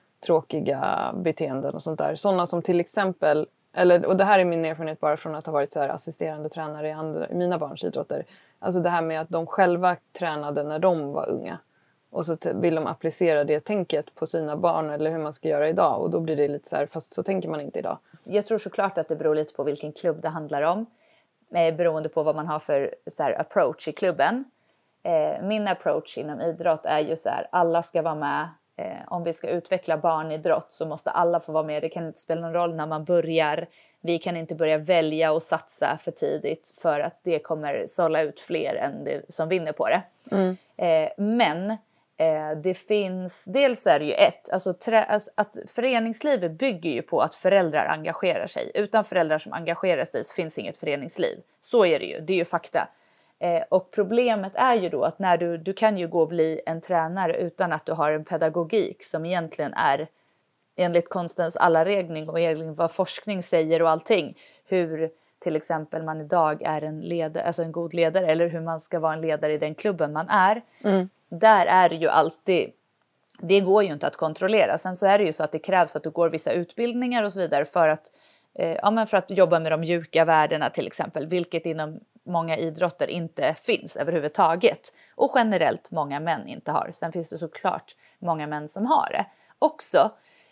tråkiga beteenden och sånt där? Sådana som till exempel, eller, och det här är min erfarenhet bara från att ha varit så här assisterande tränare i, andra, i mina barns idrotter. Alltså det här med att de själva tränade när de var unga. Och så t- vill de applicera det tänket på sina barn, eller hur man ska göra idag. Och då blir det lite så här, fast så tänker man inte idag. Jag tror såklart att det beror lite på vilken klubb det handlar om. Eh, beroende på vad man har för så här, approach i klubben. Eh, min approach inom idrott är ju så här, alla ska vara med. Eh, om vi ska utveckla barnidrott så måste alla få vara med. Det kan inte spela någon roll när man börjar. Vi kan inte börja välja och satsa för tidigt, för att det kommer sålla ut fler än det som vinner på det. Mm. Eh, men... Det finns, dels är det ju ett, alltså trä, alltså att föreningslivet bygger ju på att föräldrar engagerar sig. Utan föräldrar som engagerar sig så finns inget föreningsliv. Så är det ju, det är ju fakta. Eh, och problemet är ju då att när du, du kan ju gå och bli en tränare utan att du har en pedagogik som egentligen är enligt konstens alla regler och egentligen vad forskning säger och allting. Hur till exempel man idag är en ledare, alltså en god ledare, eller hur man ska vara en ledare i den klubben man är. Mm. Där är det ju alltid, det går ju inte att kontrollera. Sen så är det ju så att det krävs att du går vissa utbildningar och så vidare för att, eh, ja, men för att jobba med de mjuka värdena till exempel. Vilket inom många idrotter inte finns överhuvudtaget. Och generellt många män inte har. Sen finns det såklart många män som har det också.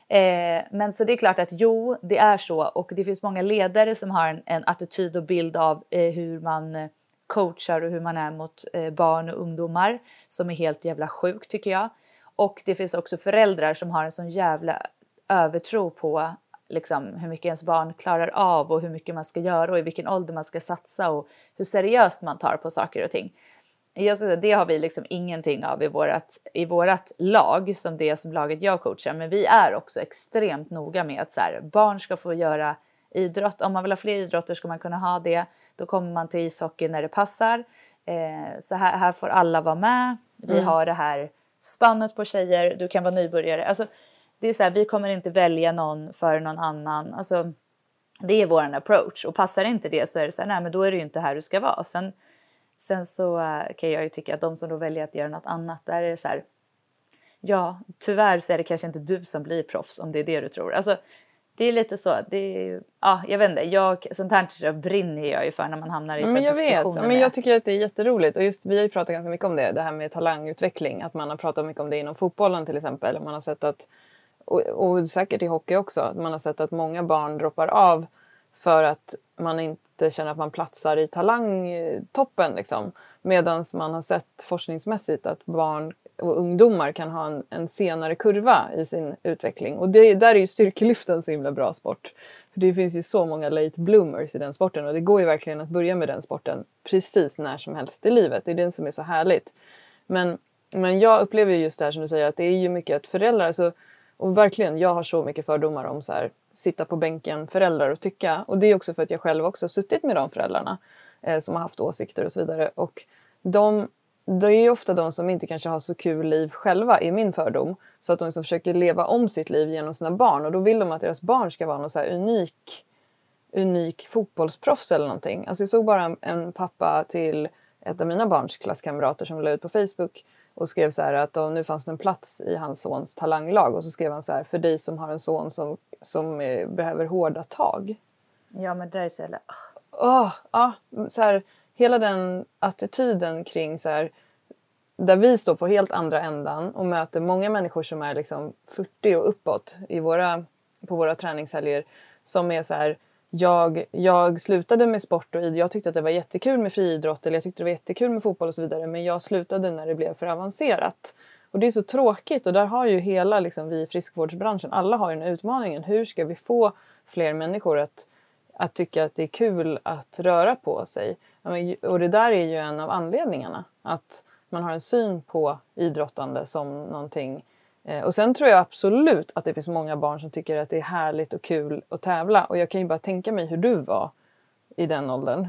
Eh, men så det är klart att jo, det är så. Och det finns många ledare som har en, en attityd och bild av eh, hur man... Eh, coachar och hur man är mot eh, barn och ungdomar som är helt jävla sjuk tycker jag. Och det finns också föräldrar som har en sån jävla övertro på liksom, hur mycket ens barn klarar av och hur mycket man ska göra och i vilken ålder man ska satsa och hur seriöst man tar på saker och ting. Jag säga, det har vi liksom ingenting av i vårat, i vårat lag som det som laget jag coachar, men vi är också extremt noga med att så här, barn ska få göra idrott. Om man vill ha fler idrotter ska man kunna ha det. Då kommer man till ishockey när det passar. Eh, så här, här får alla vara med. Vi mm. har det här spannet på tjejer. Du kan vara nybörjare. Alltså, det är så här, vi kommer inte välja någon för någon annan. Alltså, det är vår approach. Och passar inte det så är det så här, nej men då är det ju inte här du ska vara. Sen, sen så uh, kan jag ju tycka att de som då väljer att göra något annat, där är det så här, ja, tyvärr så är det kanske inte du som blir proffs om det är det du tror. Alltså, det är lite så, det är, ja, jag vet inte, jag, sånt här så brinner jag ju för när man hamnar i men jag vet, men jag tycker att det är jätteroligt och just vi har ju pratat ganska mycket om det, det här med talangutveckling, att man har pratat mycket om det inom fotbollen till exempel, man har sett att, och, och säkert i hockey också, att man har sett att många barn droppar av för att man inte känner att man platsar i talangtoppen liksom, medan man har sett forskningsmässigt att barn och ungdomar kan ha en, en senare kurva i sin utveckling. Och det, där är ju styrkelyften en så himla bra sport. För det finns ju så många late bloomers i den sporten. Och det går ju verkligen att börja med den sporten precis när som helst i livet. Det är den som är så härligt. Men, men jag upplever ju just det här som du säger, att det är ju mycket att föräldrar... Så, och verkligen, jag har så mycket fördomar om så här, sitta på bänken, föräldrar och tycka. Och det är också för att jag själv också har suttit med de föräldrarna eh, som har haft åsikter och så vidare. Och de... det är ju ofta de som inte kanske har så kul liv själva, i min fördom. Så att de liksom försöker leva om sitt liv genom sina barn. Och då vill de att deras barn ska vara någon så här unik, unik fotbollsproffs eller någonting. Alltså jag såg bara en, en pappa till ett av mina barns klasskamrater som la ut på Facebook. Och skrev så här att då, nu fanns det en plats i hans sons talanglag. Och så skrev han så här, för dig som har en son som, som eh, behöver hårda tag. Ja, men det är så jävla... Oh, ja, så här, hela den attityden kring så här, där vi står på helt andra ändan och möter många människor som är liksom fyrtio och uppåt i våra, på våra träningshelger, som är så här, jag, jag slutade med sport och idrott, jag tyckte att det var jättekul med friidrott eller jag tyckte det var jättekul med fotboll och så vidare, men jag slutade när det blev för avancerat. Och det är så tråkigt, och där har ju hela liksom, vi i friskvårdsbranschen, alla har ju den utmaningen, hur ska vi få fler människor att Att tycka att det är kul att röra på sig. Och det där är ju en av anledningarna. Att man har en syn på idrottande som någonting. Och sen tror jag absolut att det finns många barn som tycker att det är härligt och kul att tävla. Och jag kan ju bara tänka mig hur du var i den åldern.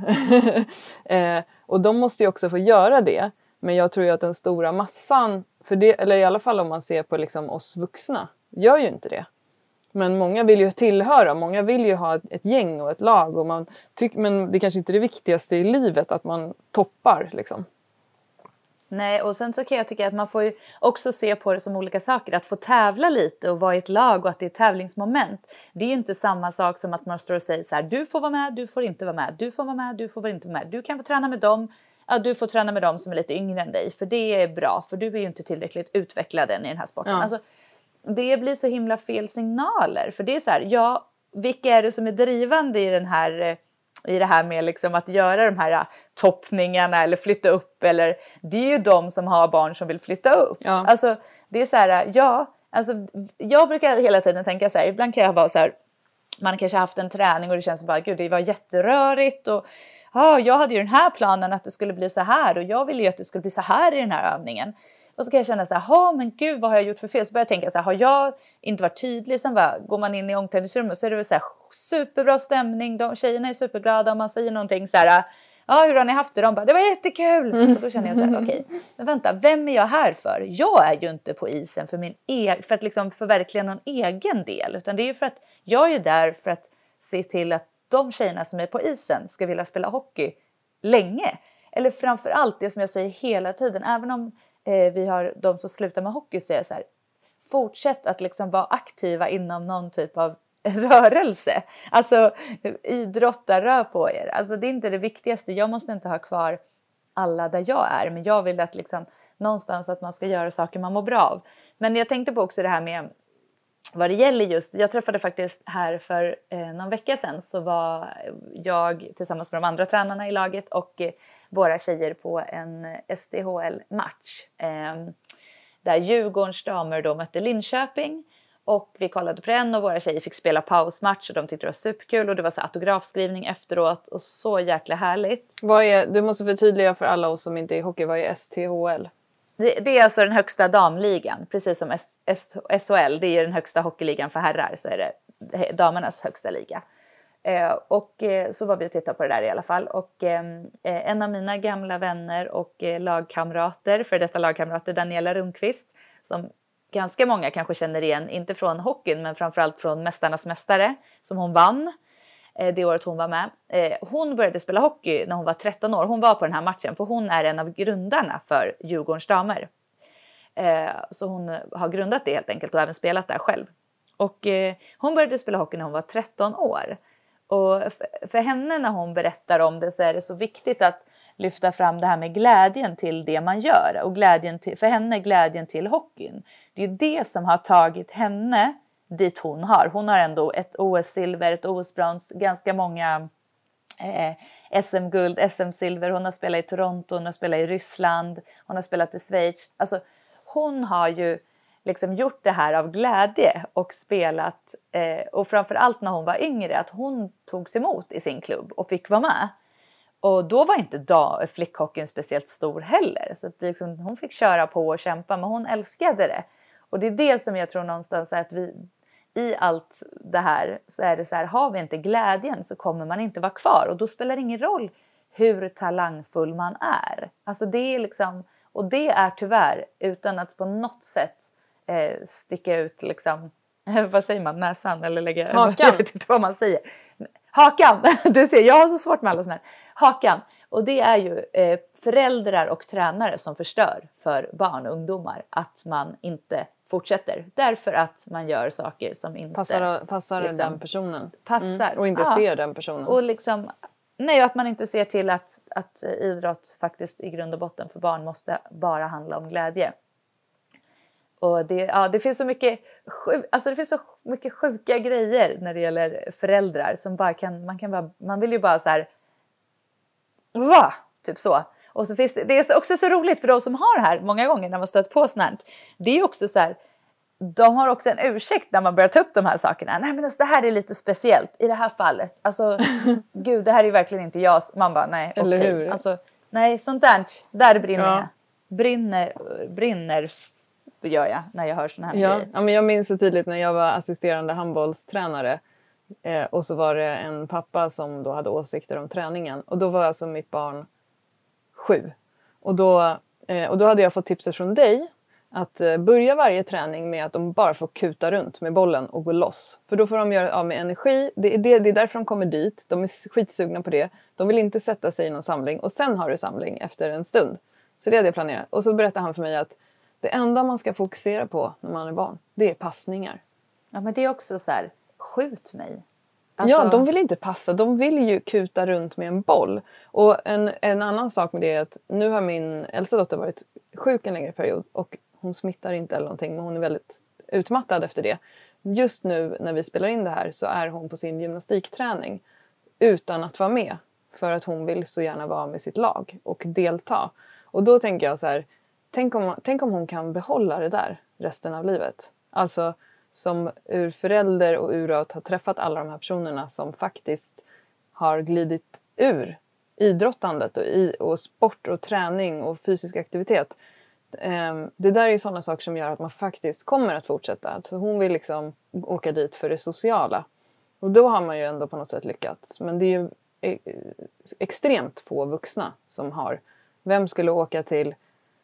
Och de måste ju också få göra det. Men jag tror ju att den stora massan, för det, eller i alla fall om man ser på liksom oss vuxna, gör ju inte det. Men många vill ju tillhöra, många vill ju ha ett, ett gäng och ett lag. Och man tyck, men det kanske inte är det viktigaste i livet att man toppar. Liksom. Nej, och sen så kan jag tycka att man får ju också se på det som olika saker. Att få tävla lite och vara i ett lag och att det är tävlingsmoment. Det är ju inte samma sak som att man står och säger så här, du får vara med, du får inte vara med. Du får vara med, du får inte vara med. Du kan få träna med dem, ja, du får träna med dem som är lite yngre än dig. För det är bra, för du är ju inte tillräckligt utvecklad än i den här sporten. Ja. Alltså, det blir så himla fel signaler. För det är så här, ja, vilka är det som är drivande i den här, i det här med liksom att göra de här toppningarna eller flytta upp, eller det är ju de som har barn som vill flytta upp. Ja. Alltså det är så här, ja, alltså jag brukar hela tiden tänka så här, ibland kan jag vara så här, man kanske haft en träning och det känns bara, gud, det var jätterörigt och ja, jag hade ju den här planen att det skulle bli så här och jag ville ju att det skulle bli så här i den här övningen. Och så kan jag känna så här, ja men gud, vad har jag gjort för fel? Så börjar jag tänka så här, har jag inte varit tydlig? Sen bara, går man in i omklädningsrummet så är det väl så här superbra stämning. De, tjejerna är superglada, man säger någonting så här, ja hur har ni haft det? De bara, det var jättekul. Mm. Och då känner jag så här, okej, okay, men vänta, vem är jag här för? Jag är ju inte på isen för, min e- för att liksom förverkliga någon egen del. Utan det är ju för att jag är där för att se till att de tjejerna som är på isen ska vilja spela hockey länge. Eller framförallt det som jag säger hela tiden, även om eh, vi har de som slutar med hockey, så är så här, fortsätt att liksom vara aktiva inom någon typ av rörelse. Alltså idrotta, rör på er. Alltså det är inte det viktigaste. Jag måste inte ha kvar alla där jag är, men jag vill att liksom någonstans att man ska göra saker man mår bra av. Men jag tänkte på också det här med vad det gäller just, jag träffade faktiskt här för eh, någon vecka sedan, så var jag tillsammans med de andra tränarna i laget och eh, våra tjejer på en S D H L-match. Eh, där Djurgårdens damer då mötte Linköping, och vi kollade på den och våra tjejer fick spela pausmatch och de tyckte det var superkul och det var så autografskrivning efteråt och så jäkla härligt. Vad är, du måste förtydliga för alla oss som inte är hockey, vad är S T H L? Det, det är alltså den högsta damligan, precis som S, S, S H L, det är den högsta hockeyligan för herrar, så är det damernas högsta liga. Eh, och eh, så var vi och tittade på det där i alla fall. Och eh, en av mina gamla vänner och eh, lagkamrater, för detta lagkamrater, Daniela Rundqvist, som ganska många kanske känner igen, inte från hockeyn men framförallt från Mästarnas mästare som hon vann eh, det året hon var med. Eh, hon började spela hockey när hon var tretton år. Hon var på den här matchen för hon är en av grundarna för Djurgårdens damer. Eh, så hon har grundat det helt enkelt och även spelat där själv. Och eh, hon började spela hockey när hon var tretton år. Och för, för henne när hon berättar om det så är det så viktigt att lyfta fram det här med glädjen till det man gör. Och glädjen till, för henne glädjen till hockeyn. Det är ju det som har tagit henne dit hon har. Hon har ändå ett O S-silver, ett O S-brons, ganska många eh, S M-guld, S M-silver. Hon har spelat i Toronto, hon har spelat i Ryssland, hon har spelat i Schweiz. Alltså hon har ju liksom gjort det här av glädje och spelat. Eh, och framförallt när hon var yngre, att hon togs emot i sin klubb och fick vara med. Och då var inte da- flickhockeyn speciellt stor heller. Så att liksom, hon fick köra på och kämpa, men hon älskade det. Och det är det som jag tror någonstans är att vi, i allt det här så är det så här, har vi inte glädjen så kommer man inte vara kvar. Och då spelar det ingen roll hur talangfull man är. Alltså det är liksom, Och det är tyvärr, utan att på något sätt eh, sticka ut liksom, vad säger man, näsan eller lägga, hakan. Jag vet inte vad man säger. Hakan, du ser, jag har så svårt med alla sådana här. Hakan, och det är ju eh, föräldrar och tränare som förstör för barn och ungdomar att man inte fortsätter. Därför att man gör saker som inte passar, passar liksom, den personen. Passar. Mm. Och inte ja. ser den personen. Och liksom, nej, att man inte ser till att, att idrott faktiskt i grund och botten för barn måste bara handla om glädje. Och det, ja, det finns så mycket alltså det finns så mycket sjuka grejer när det gäller föräldrar som bara kan, man kan bara, man vill ju bara så här, va? Typ så. Och så finns det, det är också så roligt för de som har det här många gånger när man stött på sånt. Det är ju också så här, de har också en ursäkt när man börjar ta upp de här sakerna. Nej, men alltså, det här är lite speciellt i det här fallet. Alltså, gud, det här är verkligen inte jag. Man bara, nej, okej. Okay. Alltså, nej, sånt där, där brinner ja. jag. Brinner, brinner gör jag när jag hör såna här ja. grejer. Ja, men jag minns så tydligt när jag var assisterande handbollstränare. Eh, och så var det en pappa som då hade åsikter om träningen. Och då var alltså mitt barn sju. Och då, eh, och då hade jag fått tipset från dig att eh, börja varje träning med att de bara får kuta runt med bollen och gå loss. För då får de göra av med energi. Det är, det, det är därför de kommer dit. De är skitsugna på det. De vill inte sätta sig i någon samling. Och sen har du samling efter en stund. Så det hade jag planerat. Och så berättade han för mig att det enda man ska fokusera på när man är barn, det är passningar. Ja, men det är också så här, skjut mig. Alltså... Ja, de vill inte passa. De vill ju kuta runt med en boll. Och en, en annan sak med det är att nu har min äldsta dotter varit sjuk en längre period. Och hon smittar inte eller någonting, men hon är väldigt utmattad efter det. Just nu när vi spelar in det här så är hon på sin gymnastikträning utan att vara med. För att hon vill så gärna vara med sitt lag och delta. Och då tänker jag så här, tänk om, tänk om hon kan behålla det där resten av livet. Alltså som ur förälder och ur att ha träffat alla de här personerna som faktiskt har glidit ur idrottandet och, i, och sport och träning och fysisk aktivitet. Um, det där är ju sådana saker som gör att man faktiskt kommer att fortsätta. Att hon vill liksom åka dit för det sociala. Och då har man ju ändå på något sätt lyckats. Men det är ju e- extremt få vuxna som har. Vem skulle åka till,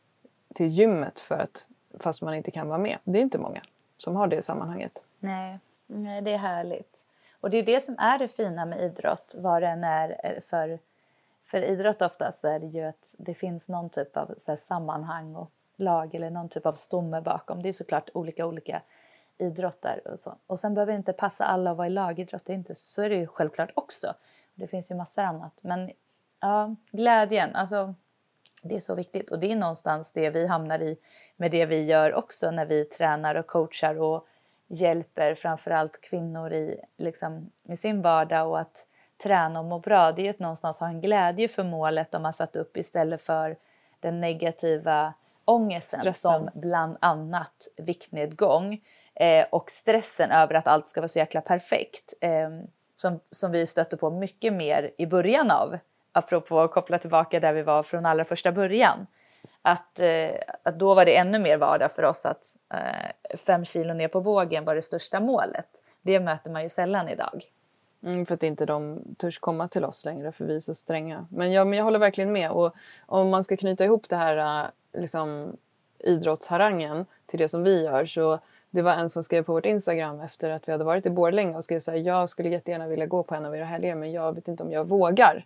till gymmet för att, fast man inte kan vara med? Det är inte många som har det sammanhanget. Nej, nej, det är härligt. Och det är det som är det fina med idrott. Vad det än är för, för idrott oftast så är det ju att det finns någon typ av så här, sammanhang och lag eller någon typ av stomme bakom. Det är såklart olika olika idrotter och så. Och sen behöver det inte passa alla att vara i lagidrott. Det är inte, så är det ju självklart också. Det finns ju massor annat. Men ja, glädjen, alltså det är så viktigt. Och det är någonstans det vi hamnar i med det vi gör också när vi tränar och coachar och hjälper framförallt kvinnor i, liksom, i sin vardag och att träna och må bra. Det är ju att någonstans ha en glädje för målet de har satt upp istället för den negativa ångesten stressen. Som bland annat viktnedgång eh, och stressen över att allt ska vara så jäkla perfekt eh, som, som vi stötte på mycket mer i början av, apropå att koppla tillbaka där vi var från allra första början. Att, eh, att då var det ännu mer vardag för oss att eh, fem kilo ner på vågen var det största målet. Det möter man ju sällan idag. Mm, för att inte de törs komma till oss längre för vi är så stränga. Men jag, men jag håller verkligen med. Och om man ska knyta ihop det här liksom, idrottsharangen till det som vi gör. Så det var en som skrev på vårt Instagram efter att vi hade varit i Borlänge och skrev så här: jag skulle jättegärna vilja gå på en av era helger men jag vet inte om jag vågar.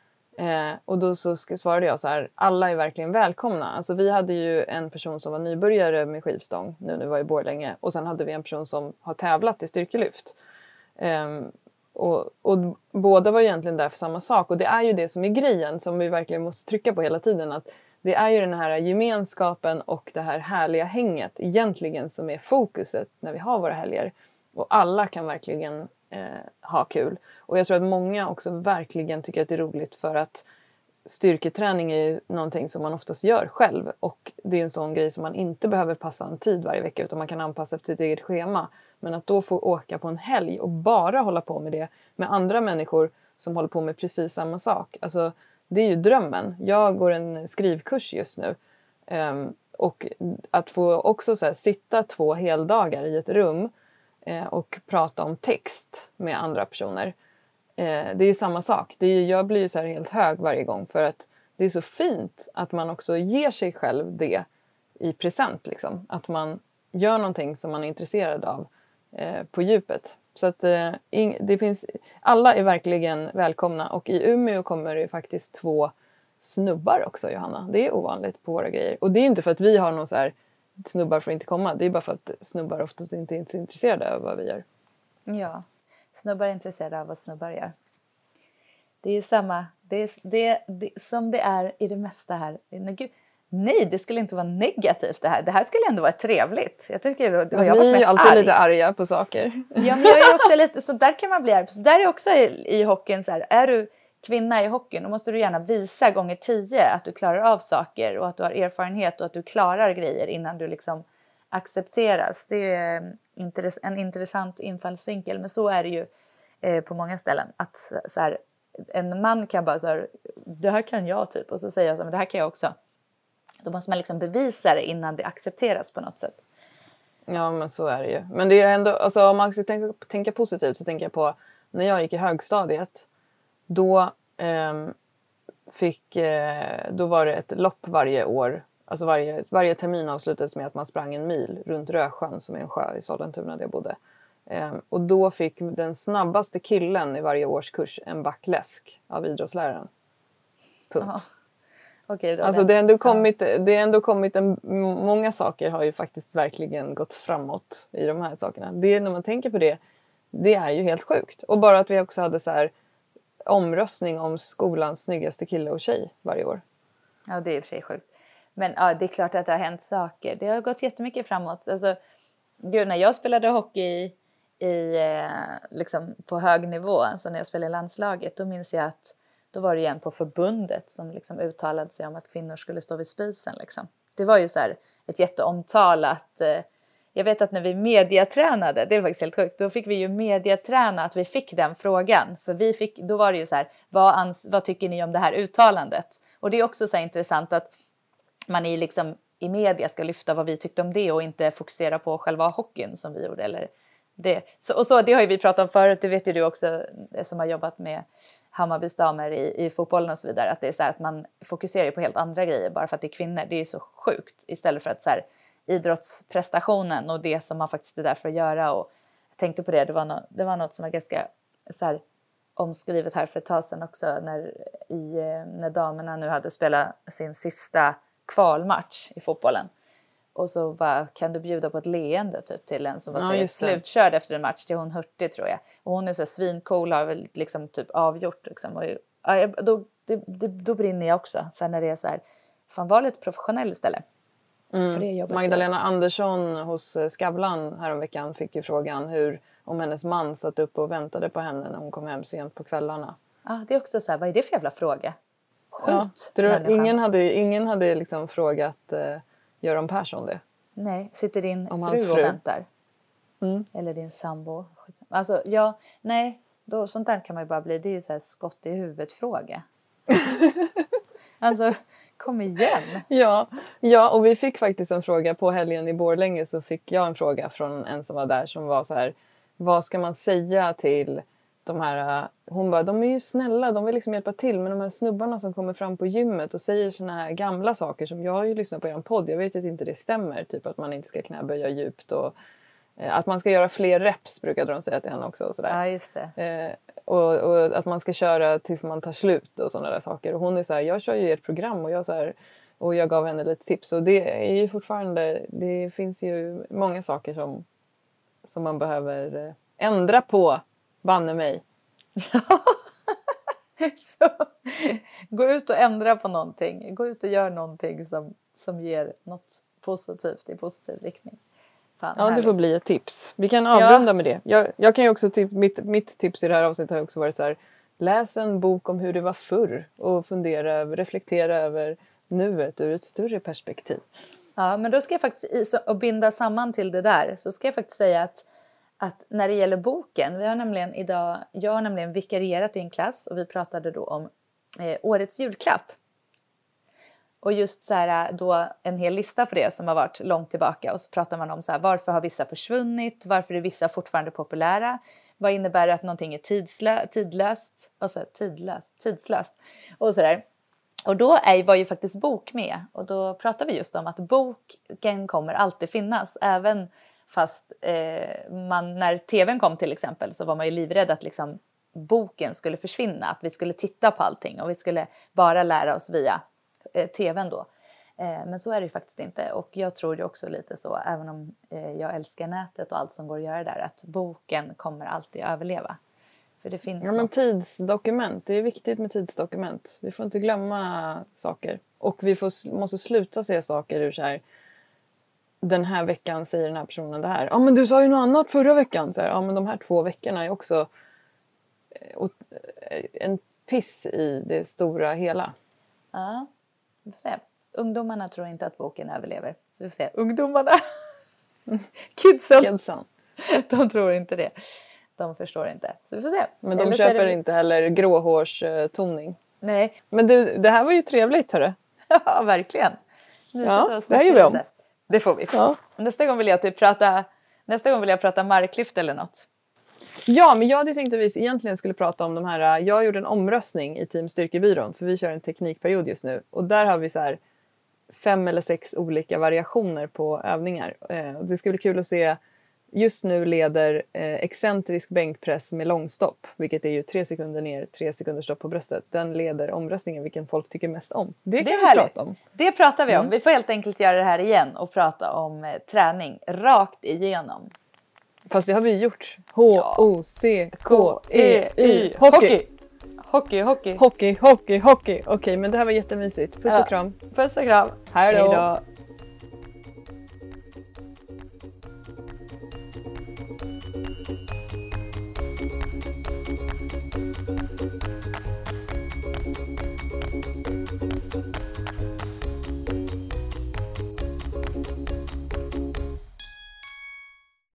Eh, och då så svarade jag så här: alla är verkligen välkomna. Alltså vi hade ju en person som var nybörjare med skivstång nu när vi var i Borlänge. Och sen hade vi en person som har tävlat i styrkelyft. Eh, och, och båda var egentligen där för samma sak. Och det är ju det som är grejen som vi verkligen måste trycka på hela tiden. Att det är ju den här gemenskapen och det här härliga hänget egentligen som är fokuset när vi har våra helger. Och alla kan verkligen eh, ha kul. Och jag tror att många också verkligen tycker att det är roligt för att styrketräning är ju någonting som man oftast gör själv. Och det är en sån grej som man inte behöver passa en tid varje vecka utan man kan anpassa efter sitt eget schema. Men att då få åka på en helg och bara hålla på med det med andra människor som håller på med precis samma sak. Alltså det är ju drömmen. Jag går en skrivkurs just nu. Um, och att få också så här, sitta två heldagar i ett rum eh, och prata om text med andra personer. Eh, det är ju samma sak. Det är, jag blir ju så här helt hög varje gång för att det är så fint att man också ger sig själv det i present. Liksom. Att man gör någonting som man är intresserad av eh, på djupet. Så att eh, ing, det finns, alla är verkligen välkomna. Och i Umeå kommer det faktiskt två snubbar också, Johanna. Det är ovanligt på våra grejer. Och det är inte för att vi har någon så här snubbar får inte komma. Det är bara för att snubbar oftast inte är så intresserade av vad vi gör. Ja, snubbar är intresserade av vad snubbar gör. Det är ju samma, det är, det, det, som det är i det mesta här. Nej, gud, nej, det skulle inte vara negativt det här. Det här skulle ändå vara trevligt. Jag tycker det, det alltså, jag vi är ju alltid arg. lite arga på saker. Ja, men jag är också lite, så där kan man bli arg. Så där är också i, i hockeyn så här, är du kvinna i hockeyn, då måste du gärna visa gånger tio att du klarar av saker och att du har erfarenhet och att du klarar grejer innan du liksom accepteras. Det är en intressant infallsvinkel, men så är det ju eh, på många ställen. Att så här, en man kan bara så här, det här kan jag typ, och så säger jag så här, men det här kan jag också. Då måste man liksom bevisa det innan det accepteras på något sätt. Ja, men så är det ju. Men det är ändå, alltså, om man ska tänka, tänka positivt så tänker jag på när jag gick i högstadiet. Då, eh, fick, eh, då var det ett lopp varje år. Alltså varje, varje termin avslutades med att man sprang en mil runt Rösjön som är en sjö i Sollentuna där jag bodde. Eh, och då fick den snabbaste killen i varje årskurs en backläsk av idrottsläraren. Punkt. Aha. Okej, då alltså det har ändå kommit, det är ändå kommit en, många saker har ju faktiskt verkligen gått framåt i de här sakerna. Det, när man tänker på det, det är ju helt sjukt. Och bara att vi också hade så här omröstning om skolans snyggaste kille och tjej varje år. Ja, det är i och för sig sjukt. Men ja, det är klart att det har hänt saker. Det har gått jättemycket framåt. Alltså, gud, när jag spelade hockey i, i, liksom på hög nivå, alltså när jag spelade i landslaget, då minns jag att då var det igen på förbundet som liksom uttalade sig om att kvinnor skulle stå vid spisen. Liksom. Det var ju så här ett jätteomtalat... Eh, jag vet att när vi mediatränade, det var faktiskt helt sjukt, då fick vi ju mediaträna att vi fick den frågan. För vi fick, då var det ju så här, vad, ans, vad tycker ni om det här uttalandet? Och det är också så här intressant att man i, liksom, i media ska lyfta vad vi tyckte om det och inte fokusera på själva hockeyn som vi gjorde. Eller det. Så, och så, det har ju vi pratat om förut, det vet ju du också som har jobbat med Hammarbys damer i, i fotbollen och så vidare. Att det är så här att man fokuserar på helt andra grejer bara för att det är kvinnor. Det är så sjukt istället för att så här, idrottsprestationen och det som man faktiskt är där för att göra. Och jag tänkte på det, det var, no, det var något som var ganska så här, omskrivet här för ett tag sedan också. När, i, när damerna nu hade spelat sin sista kvalmatch i fotbollen. Och så bara, kan du bjuda på ett leende typ till en som var ja, så slutkörd efter en match. Till hon Hurtig tror jag. Och hon är så svincool, har väl liksom typ avgjort. Liksom. Och, ja, då, det, det, då brinner jag också. Sen när det är så här, fan var lite professionell istället. Mm. Magdalena jag. Andersson hos Skavlan häromveckan fick ju frågan hur, om hennes man satt upp och väntade på henne när hon kom hem sent på kvällarna. Ja, det är också så här, vad är det för jävla fråga? Skjut ja, det, ingen hade, ingen hade liksom frågat eh, Göran Persson det. Nej, sitter din om fru, fru och väntar? Mm. Eller din sambo? Alltså, ja, nej, då, sånt där kan man ju bara bli, det är så här skott i huvudet fråga. Alltså, kom igen. Ja, ja, och vi fick faktiskt en fråga på helgen i Borlänge, så fick jag en fråga från en som var där som var så här, vad ska man säga till de här, hon bara, de är ju snälla, de vill liksom hjälpa till, men de här snubbarna som kommer fram på gymmet och säger såna här gamla saker som jag har ju lyssnat på i en podd, jag vet att inte det stämmer, typ att man inte ska knäböja djupt och eh, att man ska göra fler reps brukade de säga till henne också och sådär. Ja, just det. Eh, och, och att man ska köra tills man tar slut och sådana där saker. Och hon är så här, jag kör ju ert program och jag så här, och jag gav henne lite tips. Och det är ju fortfarande, det finns ju många saker som, som man behöver ändra på, banne mig. Så, gå ut och ändra på någonting. Gå ut och gör någonting som, som ger något positivt i positiv riktning. Fan, ja, härligt. Det får bli ett tips. Vi kan avrunda ja. med det. Jag, jag kan ju också, mitt, mitt tips i det här avsnittet har också varit så här, läs en bok om hur det var förr och fundera över, reflektera över nuet ur ett större perspektiv. Ja, men då ska jag faktiskt, och binda samman till det där, så ska jag faktiskt säga att, att när det gäller boken, vi har nämligen idag, jag har nämligen vikarierat i en klass och vi pratade då om eh, årets julklapp. Och just så här, då en hel lista för det som har varit långt tillbaka. Och så pratar man om så här, varför har vissa försvunnit? Varför är vissa fortfarande populära? Vad innebär det att någonting är tidslö- tidlöst? Alltså tidlöst, tidslöst. Och så där. Och då är, var ju faktiskt bok med. Och då pratade vi just om att boken kommer alltid finnas. Även fast eh, man, när tvn kom till exempel så var man ju livrädd att liksom, boken skulle försvinna. Att vi skulle titta på allting och vi skulle bara lära oss via eh, tvn då. Eh, men så är det ju faktiskt inte. Och jag tror ju också lite så, även om eh, jag älskar nätet och allt som går att göra där, att boken kommer alltid överleva. För det finns ja, men något. Tidsdokument, det är viktigt med tidsdokument. Vi får inte glömma saker. Och vi får, måste sluta se saker ur så här. Den här veckan säger den här personen det här. Ja, men du sa ju något annat förra veckan. Så här, ja, men de här två veckorna är också en piss i det stora hela. Ja, vi får se. Ungdomarna tror inte att boken överlever. Så vi får se. Ungdomarna. Kidsen. Kidsen. De tror inte det. De förstår inte. Så vi får se. Men de Eller köper det... inte heller gråhårstoning. Nej. Men du, det här var ju trevligt, hörru. Ja, verkligen. Ja, det här gör vi om. Det får vi. Ja. Nästa gång vill jag typ prata... Nästa gång vill jag prata marklyft eller något. Ja, men jag hade tänkt att vi egentligen skulle prata om de här... Jag gjorde en omröstning i Team Styrkebyrån. För vi kör en teknikperiod just nu. Och där har vi så här fem eller sex olika variationer på övningar. Eh, och det ska bli kul att se... Just nu leder eh, excentrisk bänkpress med långstopp. Vilket är ju tre sekunder ner, tre sekunder stopp på bröstet. Den leder omröstningen vilken folk tycker mest om. Det kan det är vi härligt. prata om. Det pratar vi om. Mm. Vi får helt enkelt göra det här igen och prata om eh, träning rakt igenom. Fast det har vi gjort. H O C K E Y. Hockey. Hockey, hockey. Hockey, hockey, hockey. Okej, men det här var jättemysigt. Puss och kram. Puss och kram. Hej då. Hej då.